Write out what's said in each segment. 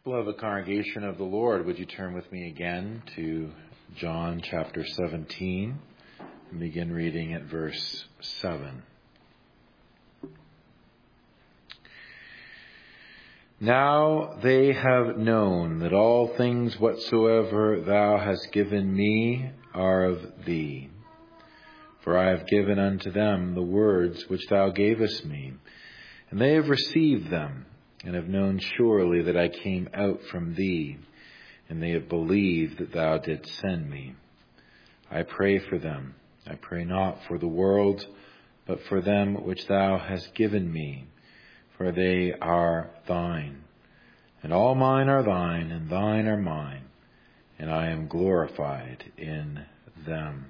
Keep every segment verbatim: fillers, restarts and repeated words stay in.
Beloved congregation of the Lord, would you turn with me again to John chapter seventeen and begin reading at verse seven. Now they have known that all things whatsoever thou hast given me are of thee. For I have given unto them the words which thou gavest me, and they have received them, and have known surely that I came out from thee, and they have believed that thou didst send me. I pray for them. I pray not for the world, but for them which thou hast given me, for they are thine. And all mine are thine, and thine are mine, and I am glorified in them.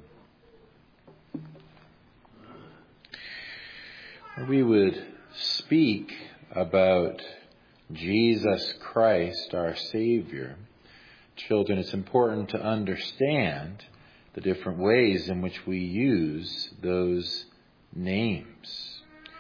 We would speak about Jesus Christ, our Savior. Children, it's important to understand the different ways in which we use those names.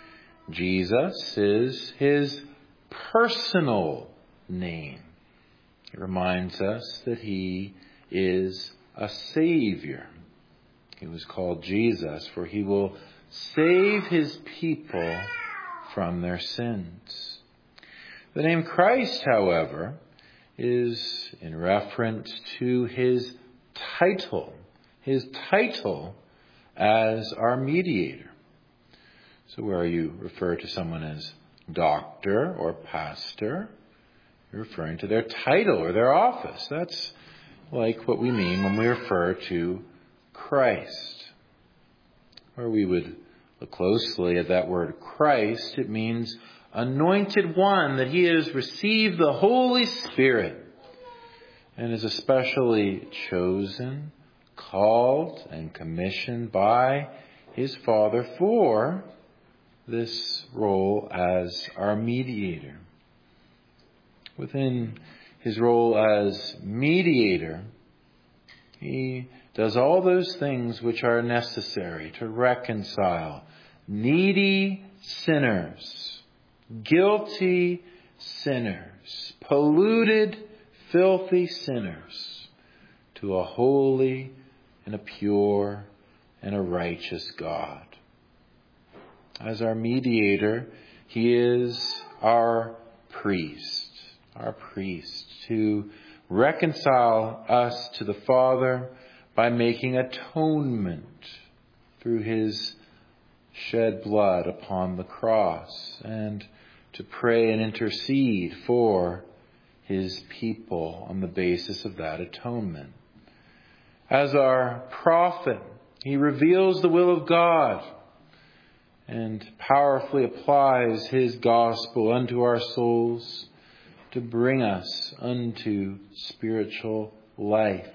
Jesus is his personal name. It reminds us that he is a Savior. He was called Jesus, for he will save his people from their sins. The name Christ, however, is in reference to his title, his title as our mediator. So where you refer to someone as doctor or pastor, you're referring to their title or their office. That's like what we mean when we refer to Christ. Where we would look closely at that word Christ, it means anointed one, that he has received the Holy Spirit and is especially chosen, called, and commissioned by his Father for this role as our mediator. Within his role as mediator, he does all those things which are necessary to reconcile needy sinners, guilty sinners, polluted, filthy sinners, to a holy and a pure and a righteous God. As our mediator, he is our priest, our priest, to reconcile us to the Father by making atonement through his shed blood upon the cross, and to pray and intercede for his people on the basis of that atonement. As our prophet, he reveals the will of God and powerfully applies his gospel unto our souls to bring us unto spiritual life.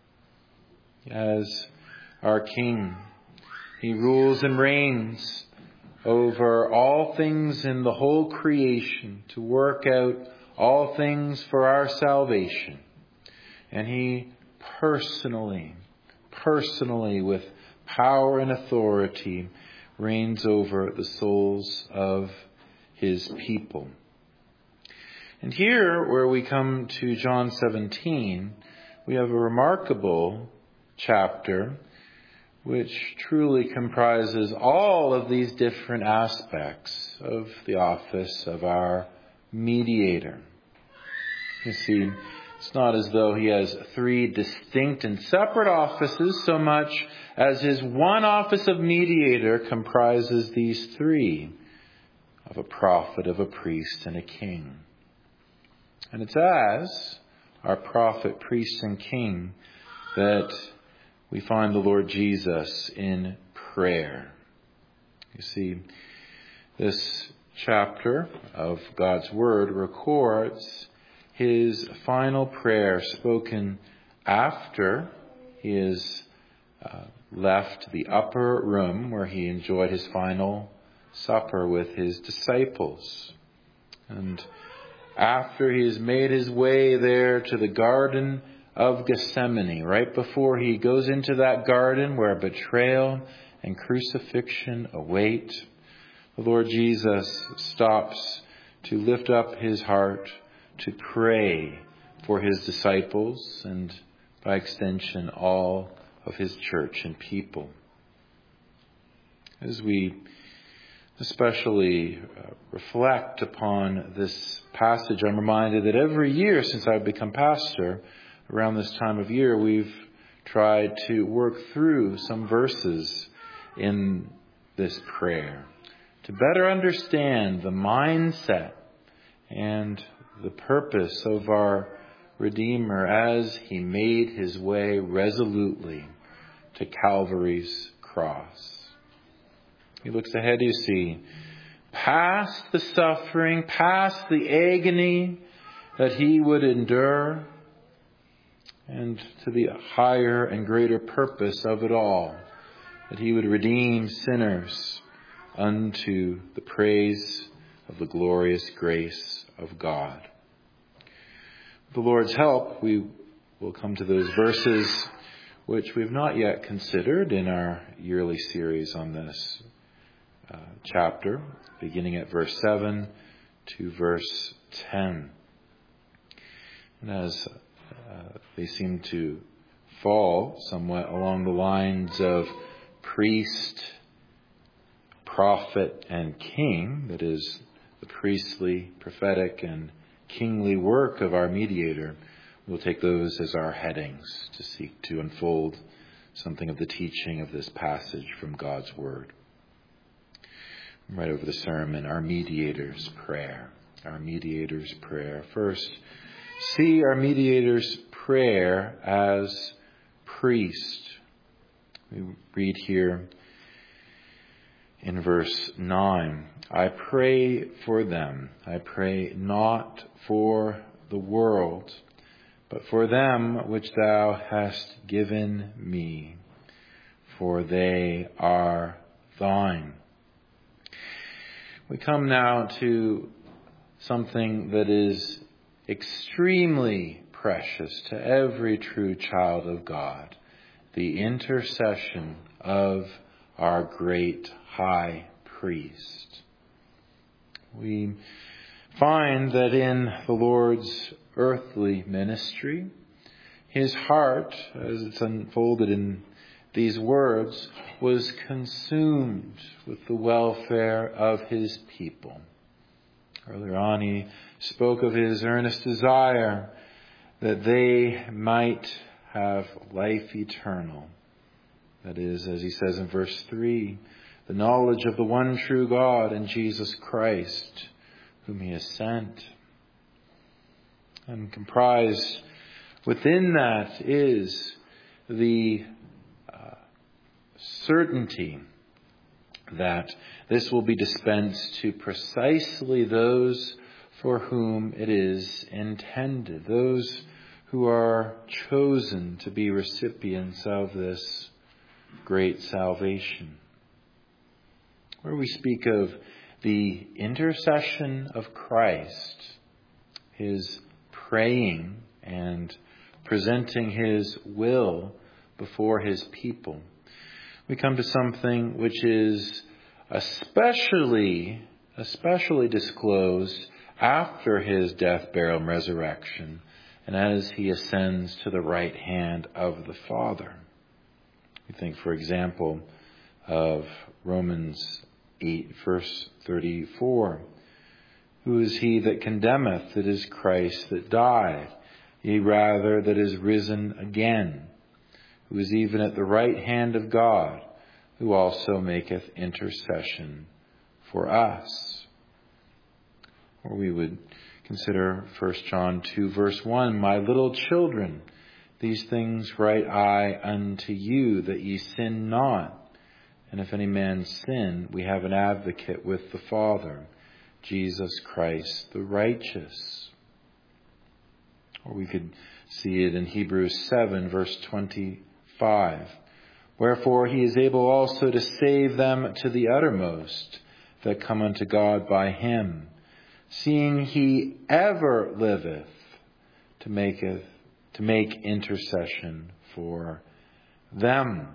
As our King, he rules and reigns over all things in the whole creation to work out all things for our salvation. And he personally, personally with power and authority reigns over the souls of his people. And here, where we come to John seventeen, we have a remarkable chapter which truly comprises all of these different aspects of the office of our mediator. You see, it's not as though he has three distinct and separate offices so much as his one office of mediator comprises these three, of a prophet, of a priest, and a king. And it's as our prophet, priest, and king that we find the Lord Jesus in prayer. You see, this chapter of God's Word records his final prayer spoken after he has uh, left the upper room where he enjoyed his final supper with his disciples. And after he has made his way there to the Garden of Gethsemane, right before he goes into that garden where betrayal and crucifixion await, the Lord Jesus stops to lift up his heart to pray for his disciples and, by extension, all of his church and people. As we especially uh, reflect upon this passage, I'm reminded that every year since I've become pastor, around this time of year, we've tried to work through some verses in this prayer to better understand the mindset and the purpose of our Redeemer as he made his way resolutely to Calvary's cross. He looks ahead, you see, past the suffering, past the agony that he would endure, and to the higher and greater purpose of it all, that he would redeem sinners unto the praise of the glorious grace of God. With the Lord's help, we will come to those verses which we've not yet considered in our yearly series on this uh, chapter, beginning at verse seven to verse ten. And as uh, they seem to fall somewhat along the lines of priest, prophet, and king, that is, the priestly, prophetic, and kingly work of our mediator, we'll take those as our headings to seek to unfold something of the teaching of this passage from God's Word. Right over the sermon, our mediator's prayer. Our mediator's prayer. First, see our mediator's prayer as priest. We read here in verse nine, I pray for them. I pray not for the world, but for them which thou hast given me, for they are thine. We come now to something that is extremely precious to every true child of God, the intercession of our great high priest. We find that in the Lord's earthly ministry, his heart, as it's unfolded in these words, was consumed with the welfare of his people. Earlier on, he spoke of his earnest desire that they might have life eternal. That is, as he says in verse three, the knowledge of the one true God and Jesus Christ, whom he has sent. And comprised within that is the uh, certainty that this will be dispensed to precisely those for whom it is intended, those who are chosen to be recipients of this great salvation. Where we speak of the intercession of Christ, his praying and presenting his will before his people, we come to something which is especially, especially disclosed after his death, burial, and resurrection, and as he ascends to the right hand of the Father. We think, for example, of Romans eight, verse thirty-four. Who is he that condemneth? It is Christ that died, yea, rather that is risen again, who is even at the right hand of God, who also maketh intercession for us. Or we would consider First John two, verse one, my little children, these things write I unto you, that ye sin not. And if any man sin, we have an advocate with the Father, Jesus Christ the righteous. Or we could see it in Hebrews seven, verse twenty-five. Wherefore he is able also to save them to the uttermost that come unto God by him, seeing he ever liveth to maketh to make intercession for them.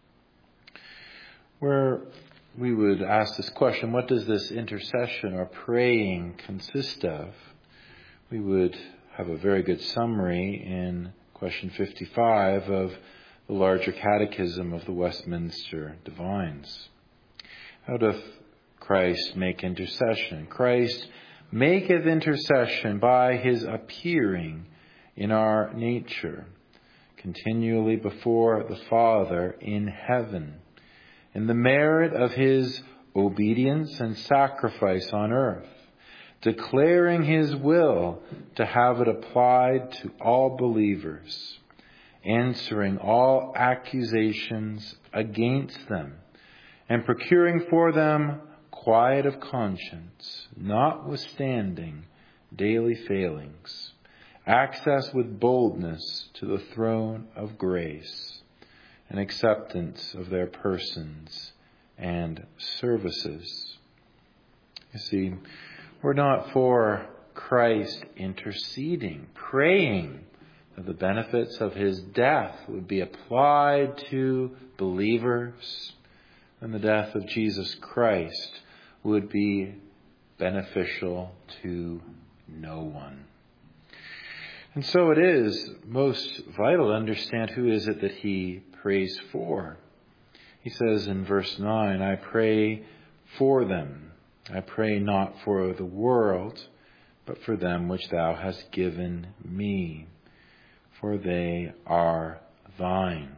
Where we would ask this question, what does this intercession or praying consist of? we would have a very good summary in question fifty-five of the larger catechism of the Westminster Divines. How doth Christ make intercession? Christ maketh intercession by his appearing in our nature, continually before the Father in heaven, in the merit of his obedience and sacrifice on earth, declaring his will to have it applied to all believers, answering all accusations against them, and procuring for them quiet of conscience, notwithstanding daily failings, access with boldness to the throne of grace, and acceptance of their persons and services. You see, we're not for Christ interceding, praying that the benefits of his death would be applied to believers, and the death of Jesus Christ would be beneficial to no one. And so it is most vital to understand who is it that he prays for. He says in verse nine, I pray for them. I pray not for the world, but for them which thou hast given me, for they are thine.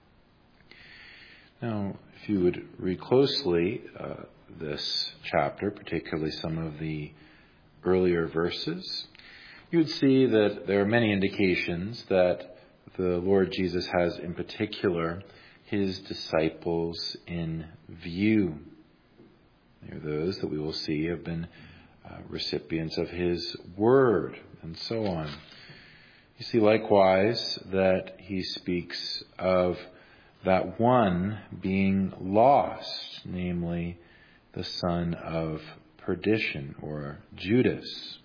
Now, if you would read closely uh, this chapter, particularly some of the earlier verses, you would see that there are many indications that the Lord Jesus has in particular his disciples in view. They are those that we will see have been uh, recipients of his word, and so on. You see likewise that he speaks of that one being lost, namely the son of perdition, or Judas.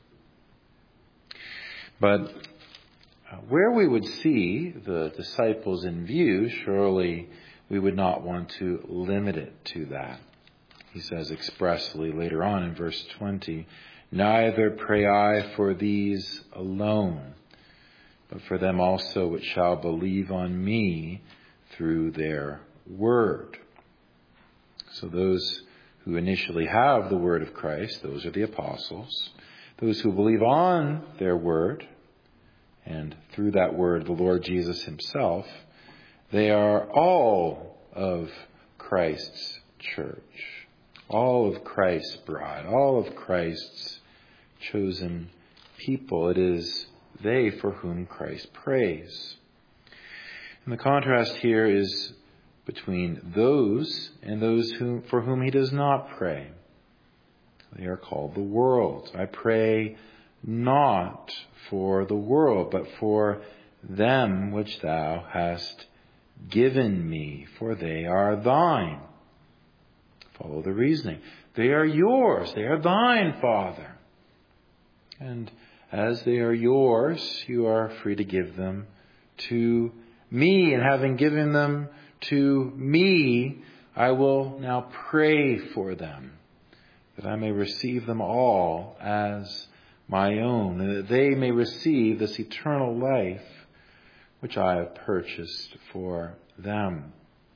But where we would see the disciples in view, surely we would not want to limit it to that. He says expressly later on in verse twenty, neither pray I for these alone, but for them also which shall believe on me through their word. So those who initially have the word of Christ, those are the apostles. Those who believe on their word, and through that word, the Lord Jesus himself, they are all of Christ's church, all of Christ's bride, all of Christ's chosen people. It is they for whom Christ prays. And the contrast here is between those and those who, for whom he does not pray. They are called the world. I pray not for the world, but for them which thou hast given me, for they are thine. Follow the reasoning. They are yours. They are thine, Father. And as they are yours, you are free to give them to me. And having given them to me, I will now pray for them, that I may receive them all as my own, and that they may receive this eternal life which I have purchased for them.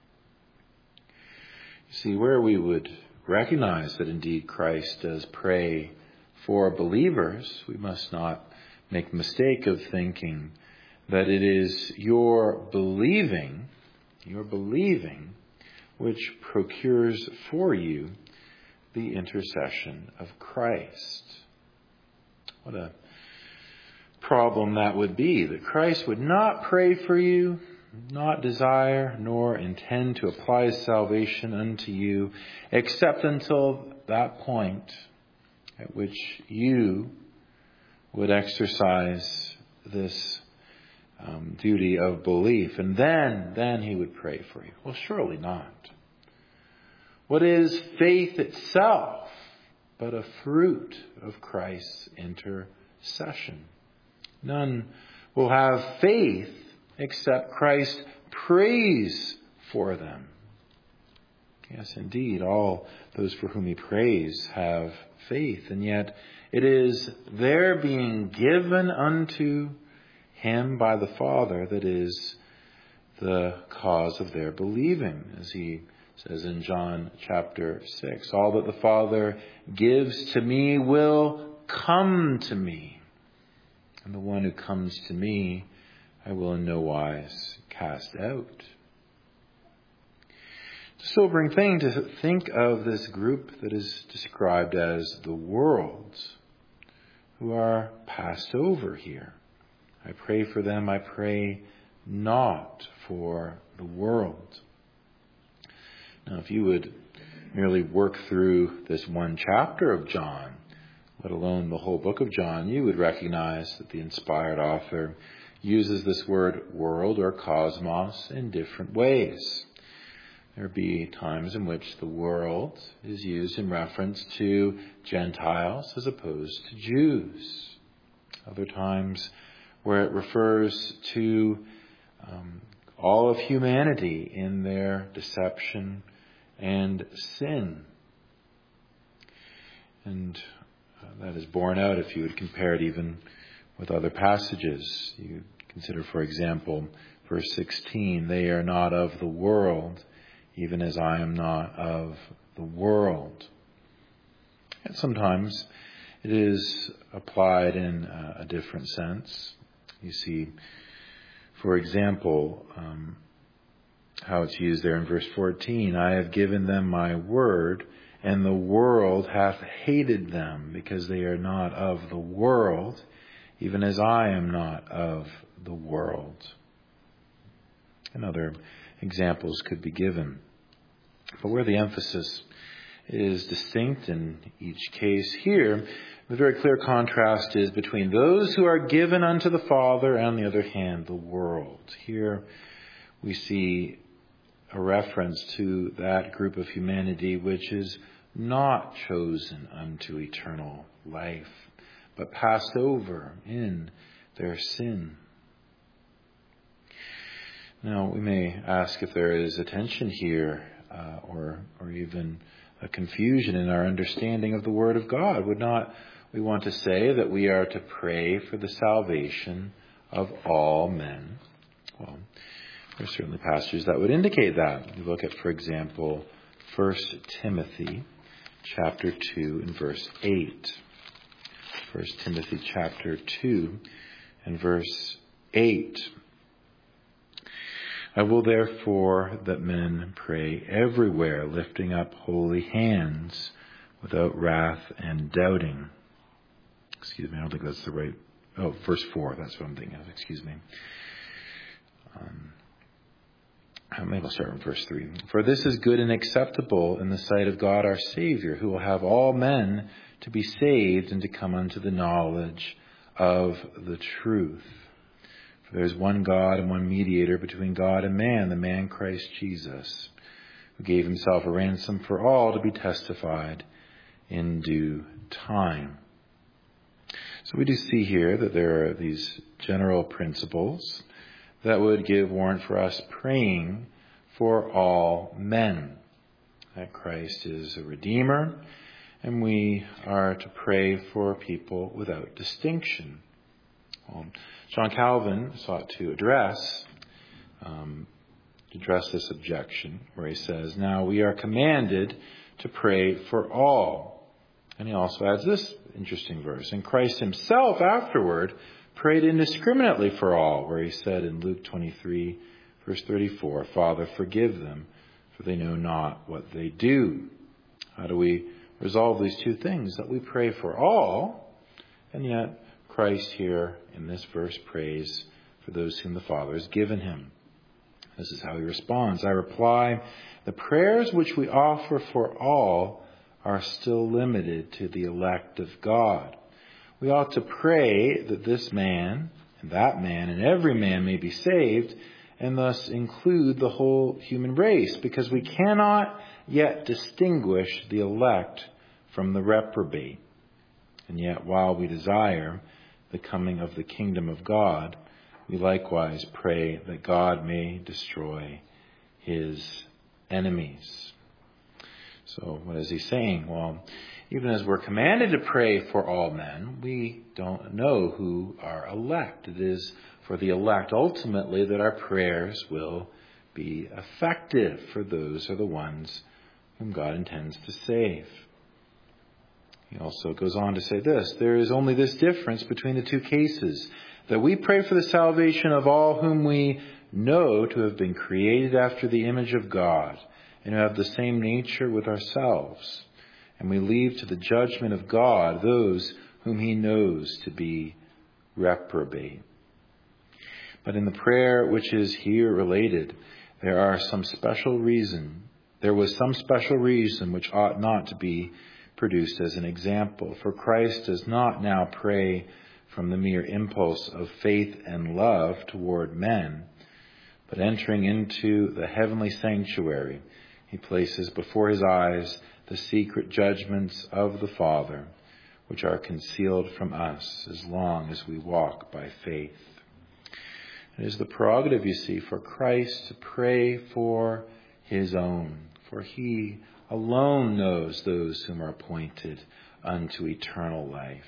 You see, where we would recognize that indeed Christ does pray for believers, we must not make the mistake of thinking that it is your believing, your believing, which procures for you the intercession of Christ. What a problem that would be, that Christ would not pray for you, not desire nor intend to apply his salvation unto you, except until that point at which you would exercise this um, duty of belief. And then, then he would pray for you. Well, surely not. What is faith itself but a fruit of Christ's intercession? None will have faith except Christ prays for them. Yes, indeed, all those for whom he prays have faith, and yet it is their being given unto him by the Father that is the cause of their believing, as he says in John chapter six. All that the Father gives to me will come to me, and the one who comes to me I will in no wise cast out. It's a sobering thing to think of this group that is described as the world, who are passed over here. I pray for them, I pray not for the world. Now, if you would merely work through this one chapter of John, let alone the whole book of John, you would recognize that the inspired author uses this word world or cosmos in different ways. There be times in which the world is used in reference to Gentiles as opposed to Jews. Other times where it refers to um, all of humanity in their deception and sin. And uh, that is borne out if you would compare it even with other passages. You consider, for example, verse sixteen, they are not of the world, even as I am not of the world. And sometimes it is applied in a different sense. You see, for example, um, how it's used there in verse fourteen, I have given them my word, and the world hath hated them, because they are not of the world, even as I am not of the world. And other examples could be given. But where the emphasis is distinct in each case here, the very clear contrast is between those who are given unto the Father and, on the other hand, the world. Here we see a reference to that group of humanity which is not chosen unto eternal life, but passed over in their sin. Now, we may ask if there is a tension here, uh, or or even a confusion in our understanding of the Word of God. Would not we want to say that we are to pray for the salvation of all men? Well, there are certainly passages that would indicate that. You look at, for example, First Timothy chapter two and verse eight. First Timothy chapter two and verse eight. I will therefore that men pray everywhere, lifting up holy hands without wrath and doubting. Excuse me, I don't think that's the right... Oh, verse four, that's what I'm thinking of. Excuse me. Um, maybe I'll start with verse three. For this is good and acceptable in the sight of God our Savior, who will have all men to be saved and to come unto the knowledge of the truth. For there is one God and one mediator between God and man, the man Christ Jesus, who gave himself a ransom for all, to be testified in due time. So we do see here that there are these general principles that would give warrant for us praying for all men. That Christ is a Redeemer, and we are to pray for people without distinction. Well, John Calvin sought to address um, to address this objection, where he says, now we are commanded to pray for all. And he also adds this interesting verse. And Christ himself afterward prayed indiscriminately for all, where he said in Luke twenty-three, verse thirty-four, Father, forgive them, for they know not what they do. How do we resolve these two things? That we pray for all, and yet Christ here in this verse prays for those whom the Father has given him. This is how he responds. I reply, the prayers which we offer for all are still limited to the elect of God. We ought to pray that this man and that man and every man may be saved, and thus include the whole human race, because we cannot yet distinguish the elect from the reprobate. And yet, while we desire the coming of the kingdom of God, we likewise pray that God may destroy his enemies. So what is he saying? Well, even as we're commanded to pray for all men, we don't know who are elect. It is for the elect ultimately that our prayers will be effective, for those are the ones whom God intends to save. He also goes on to say this: there is only this difference between the two cases, that we pray for the salvation of all whom we know to have been created after the image of God and who have the same nature with ourselves. And we leave to the judgment of God those whom he knows to be reprobate. But in the prayer which is here related, there are some special reason. There was some special reason which ought not to be produced as an example. For Christ does not now pray from the mere impulse of faith and love toward men, but entering into the heavenly sanctuary, he places before his eyes the secret judgments of the Father, which are concealed from us as long as we walk by faith. It is the prerogative, you see, for Christ to pray for his own, for he alone knows those whom are appointed unto eternal life.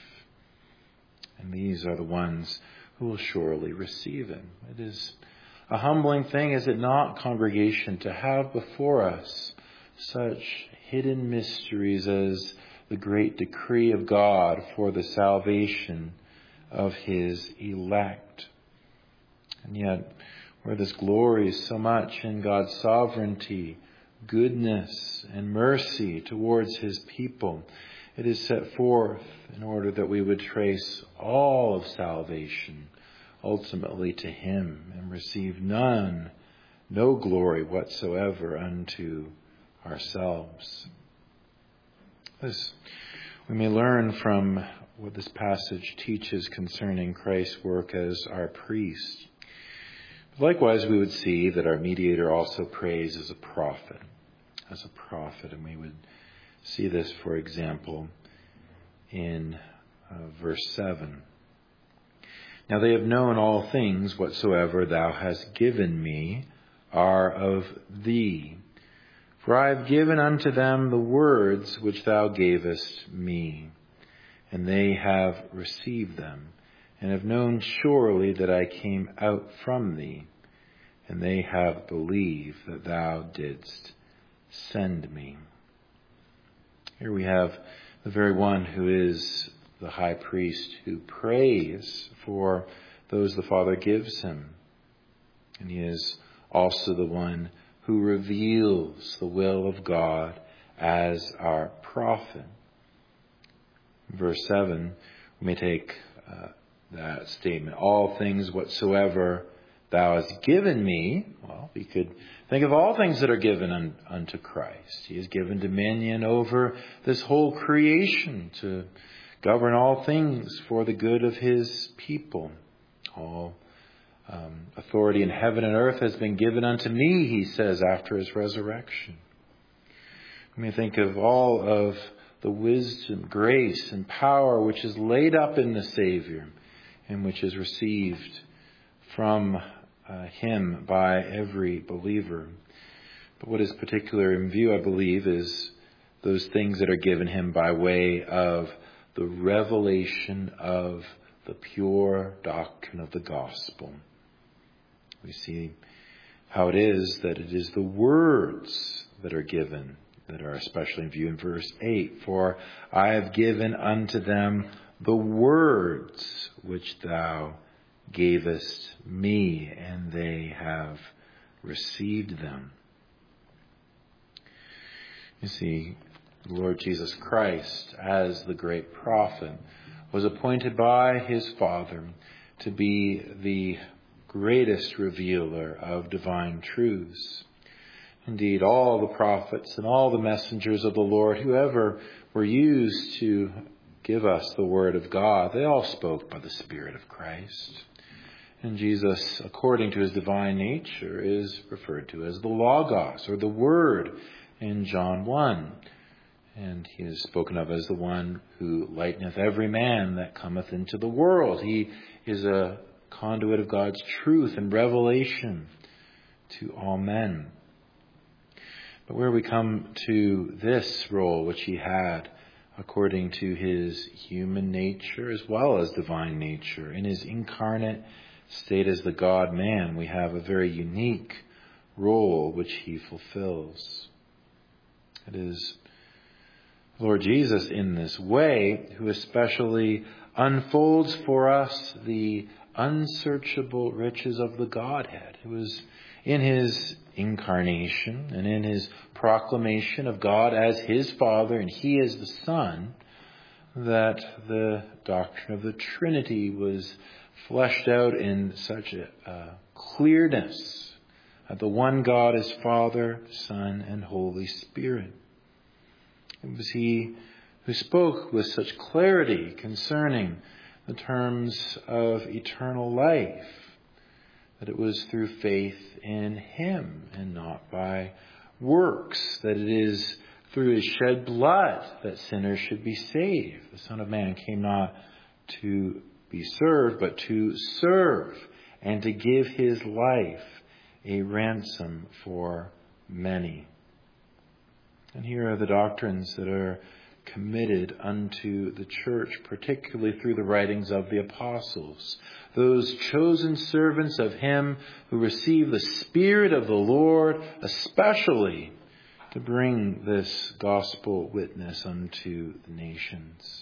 And these are the ones who will surely receive him. It is a humbling thing, is it not, congregation, to have before us such hidden mysteries as the great decree of God for the salvation of his elect. And yet, where this glories so much in God's sovereignty, goodness, and mercy towards his people, it is set forth in order that we would trace all of salvation ultimately to him and receive none, no glory whatsoever unto ourselves. This we may learn from what this passage teaches concerning Christ's work as our priest. Likewise, we would see that our mediator also prays as a prophet, as a prophet, and we would see this, for example, in uh, verse seven. Now they have known all things whatsoever thou hast given me are of thee. For I have given unto them the words which thou gavest me, and they have received them, and have known surely that I came out from thee, and they have believed that thou didst send me. Here we have the very one who is the high priest who prays for those the Father gives him. And he is also the one who reveals the will of God as our prophet. In verse seven, we may take uh, that statement, all things whatsoever thou hast given me. Well, we could think of all things that are given un, unto Christ. He has given dominion over this whole creation to govern all things for the good of his people. All um, authority in heaven and earth has been given unto me, he says, after his resurrection. We may think of all of the wisdom, grace, and power which is laid up in the Savior and which is received from uh, him by every believer. But what is particular in view, I believe, is those things that are given him by way of the revelation of the pure doctrine of the gospel. We see how it is that it is the words that are given that are especially in view in verse eight. For I have given unto them the words which thou gavest me, and they have received them. You see, the Lord Jesus Christ, as the great prophet, was appointed by his Father to be the greatest revealer of divine truths. Indeed, all the prophets and all the messengers of the Lord, whoever were used to give us the word of God, they all spoke by the Spirit of Christ. And Jesus, according to his divine nature, is referred to as the Logos, or the Word, in John one. And he is spoken of as the one who lighteneth every man that cometh into the world. He is a conduit of God's truth and revelation to all men. But where we come to this role which he had according to his human nature as well as divine nature, in his incarnate state as the God-man, we have a very unique role which he fulfills. It is Lord Jesus in this way who especially unfolds for us the unsearchable riches of the Godhead. It was in his incarnation and in his proclamation of God as his Father and he as the Son that the doctrine of the Trinity was fleshed out in such a uh, clearness that the one God is Father, Son, and Holy Spirit. It was he who spoke with such clarity concerning the terms of eternal life, that it was through faith in him and not by works, that it is through his shed blood that sinners should be saved. The Son of Man came not to be served, but to serve and to give his life a ransom for many. And here are the doctrines that are committed unto the church, particularly through the writings of the apostles, those chosen servants of him who receive the Spirit of the Lord, especially to bring this gospel witness unto the nations.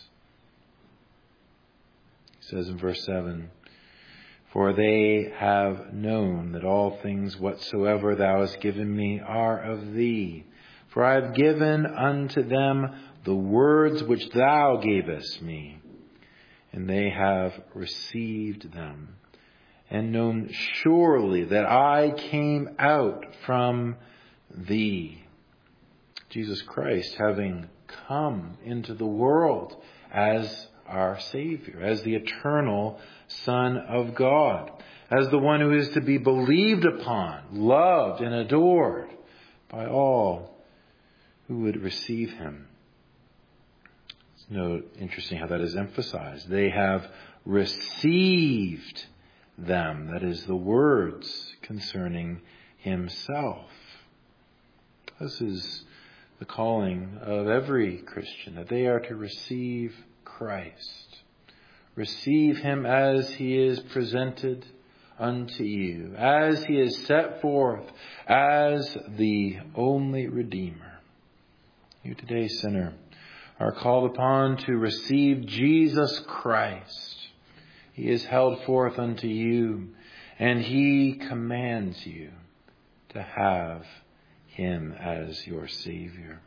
He says in verse seven, "For they have known that all things whatsoever thou hast given me are of thee. For I have given unto them the words which thou gavest me, and they have received them, and known surely that I came out from thee." Jesus Christ, having come into the world as our Savior, as the eternal Son of God, as the one who is to be believed upon, loved, and adored by all who would receive him. It's no interesting how that is emphasized. They have received them. That is the words concerning himself. This is the calling of every Christian, that they are to receive Christ. Receive him as he is presented unto you, as he is set forth as the only Redeemer. You today, sinner, are called upon to receive Jesus Christ. He is held forth unto you, and he commands you to have him as your Savior.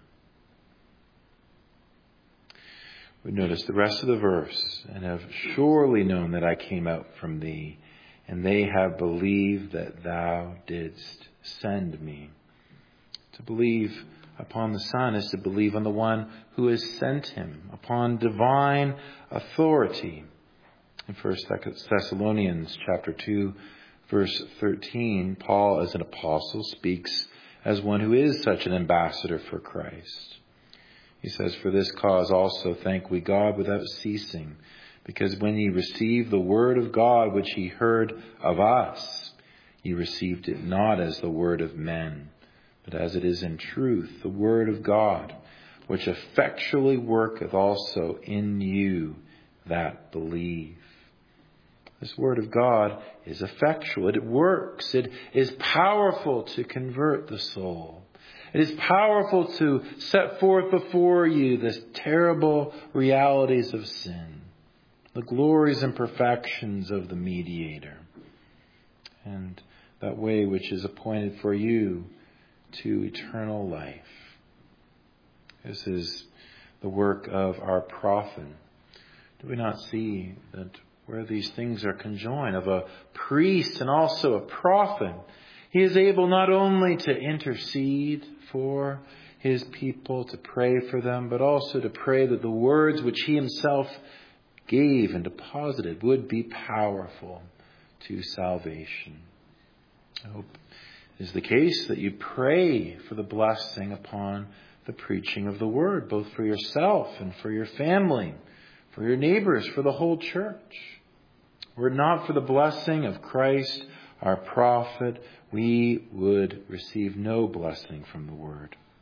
We notice the rest of the verse, "and have surely known that I came out from thee, and they have believed that thou didst send me." To believe upon the Son is to believe on the one who has sent him, upon divine authority. In First Thessalonians chapter two, verse thirteen, Paul, as an apostle, speaks as one who is such an ambassador for Christ. He says, "For this cause also thank we God without ceasing, because when ye received the word of God which ye heard of us, ye received it not as the word of men, but as it is in truth the word of God, which effectually worketh also in you that believe." This word of God is effectual. It works. It is powerful to convert the soul. It is powerful to set forth before you the terrible realities of sin, the glories and perfections of the mediator, and that way which is appointed for you to eternal life. This is the work of our prophet. Do we not see that where these things are conjoined, of a priest and also a prophet, he is able not only to intercede for his people, to pray for them, but also to pray that the words which he himself gave and deposited would be powerful to salvation. I hope it is the case that you pray for the blessing upon the preaching of the word, both for yourself and for your family, for your neighbors, for the whole church. Were it not for the blessing of Christ, our prophet, we would receive no blessing from the word.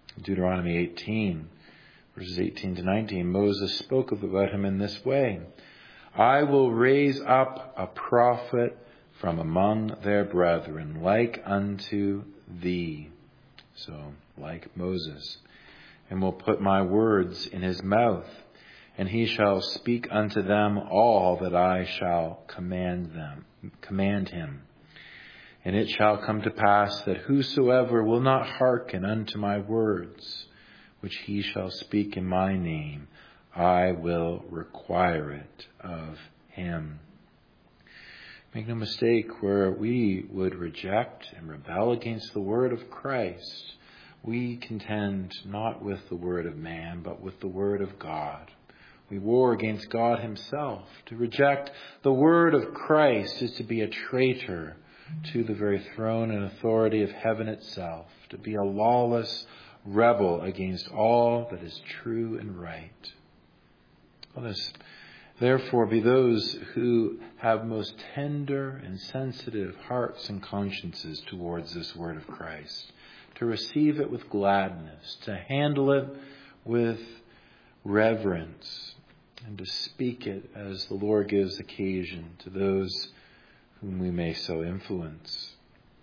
Deuteronomy eighteen, verses eighteen to nineteen, Moses spoke about him in this way. I will raise up a prophet from among their brethren, like unto thee. So, like Moses. And will put my words in his mouth, and he shall speak unto them all that I shall command them, command him. And it shall come to pass that whosoever will not hearken unto my words, which he shall speak in my name, I will require it of him. Make no mistake, where we would reject and rebel against the word of Christ, we contend not with the word of man, but with the word of God. We war against God himself. To reject the word of Christ is to be a traitor to the very throne and authority of heaven itself, to be a lawless rebel against all that is true and right. Let us therefore be those who have most tender and sensitive hearts and consciences towards this word of Christ, to receive it with gladness, to handle it with reverence, and to speak it as the Lord gives occasion to those whom we may so influence.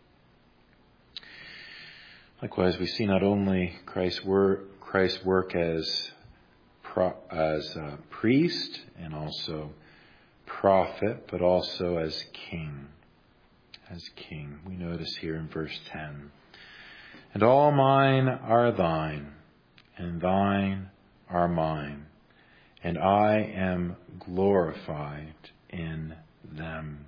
Likewise, we see not only Christ's work, Christ's work as as a priest and also prophet, but also as king. As king. We notice here in verse ten. And all mine are thine, and thine are mine, and I am glorified in them.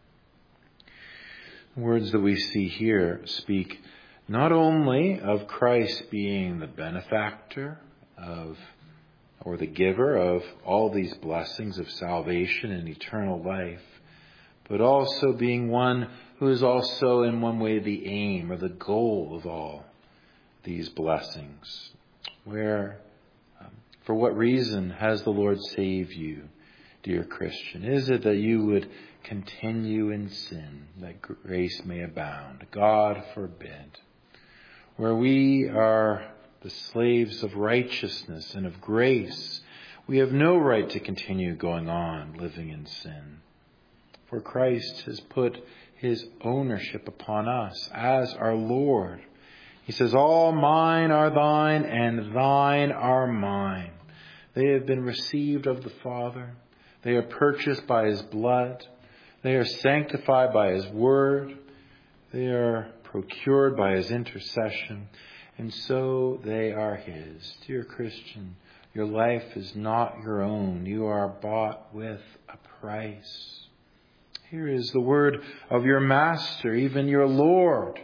The words that we see here speak not only of Christ being the benefactor of or the giver of all these blessings of salvation and eternal life, but also being one who is also in one way the aim or the goal of all these blessings. Where, um, for what reason has the Lord saved you, dear Christian? Is it that you would continue in sin, that grace may abound? God forbid. Where we are the slaves of righteousness and of grace, we have no right to continue going on living in sin. For Christ has put his ownership upon us as our Lord. He says, all mine are thine, and thine are mine. They have been received of the Father. They are purchased by his blood. They are sanctified by his word. They are procured by his intercession. And so they are his. Dear Christian, your life is not your own. You are bought with a price. Here is the word of your master, even your Lord.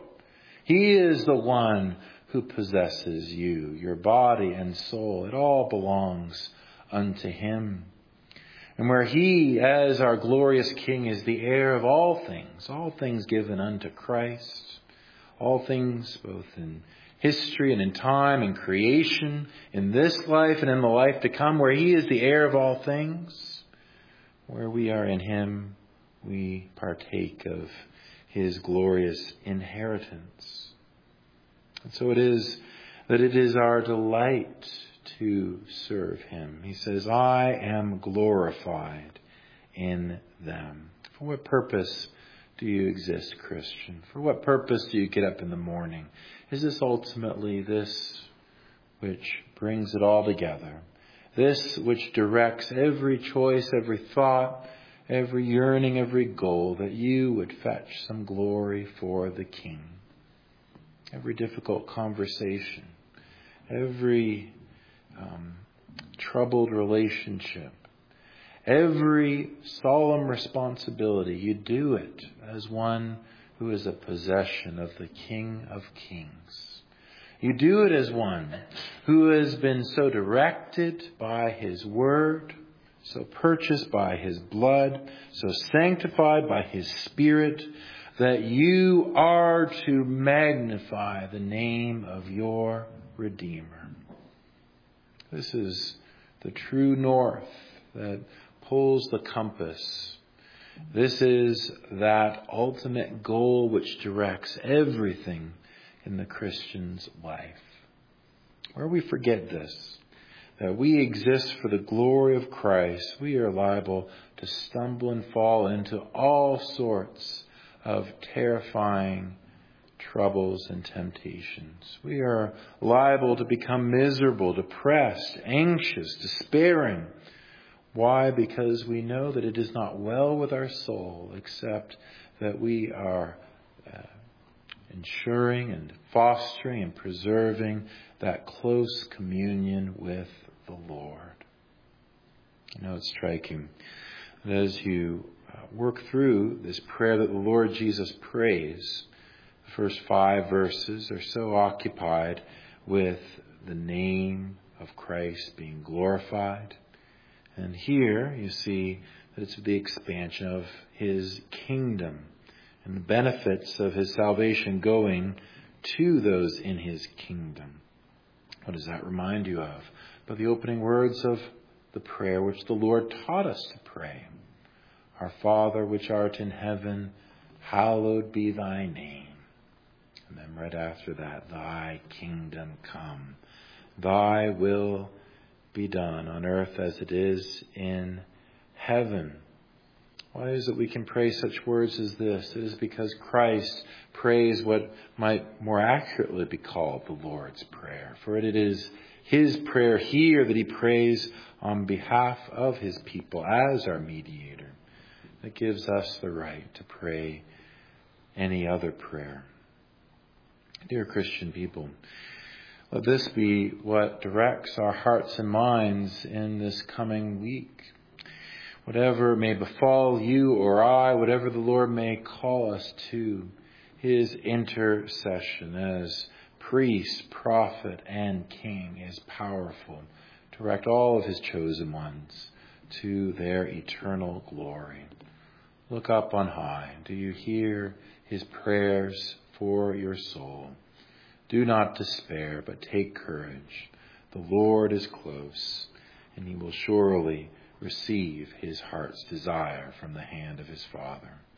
He is the one who possesses you, your body and soul. It all belongs unto him. And where he, as our glorious King, is the heir of all things, all things given unto Christ, all things both in history and in time and creation, in this life and in the life to come, where he is the heir of all things, where we are in him, we partake of his glorious inheritance. And so it is that it is our delight to serve him. He says, I am glorified in them. For what purpose do you exist, Christian? For what purpose do you get up in the morning? Is this ultimately this which brings it all together? This which directs every choice, every thought, every yearning, every goal, that you would fetch some glory for the King. Every difficult conversation, every um, troubled relationship, every solemn responsibility, you do it as one who is a possession of the King of Kings. You do it as one who has been so directed by his word, so purchased by his blood, so sanctified by his Spirit, that you are to magnify the name of your Redeemer. This is the true north that pulls the compass. This is that ultimate goal which directs everything in the Christian's life. Where we forget this, that we exist for the glory of Christ, we are liable to stumble and fall into all sorts of terrifying troubles and temptations. We are liable to become miserable, depressed, anxious, despairing. Why? Because we know that it is not well with our soul, except that we are uh, ensuring and fostering and preserving that close communion with the Lord. You know, it's striking that as you uh, work through this prayer that the Lord Jesus prays, the first five verses are so occupied with the name of Christ being glorified. And here you see that it's the expansion of his kingdom and the benefits of his salvation going to those in his kingdom. What does that remind you of? But the opening words of the prayer which the Lord taught us to pray. Our Father which art in heaven, hallowed be thy name. And then right after that, thy kingdom come. Thy will be done on earth as it is in heaven. Why is it we can pray such words as this? It is because Christ prays what might more accurately be called the Lord's Prayer. For it is his prayer here that he prays on behalf of his people as our mediator that gives us the right to pray any other prayer. Dear Christian people, let this be what directs our hearts and minds in this coming week. Whatever may befall you or I, whatever the Lord may call us to, his intercession as priest, prophet, and king is powerful to direct all of his chosen ones to their eternal glory. Look up on high. Do you hear his prayers for your soul? Do not despair, but take courage. The Lord is close, and he will surely receive his heart's desire from the hand of his Father.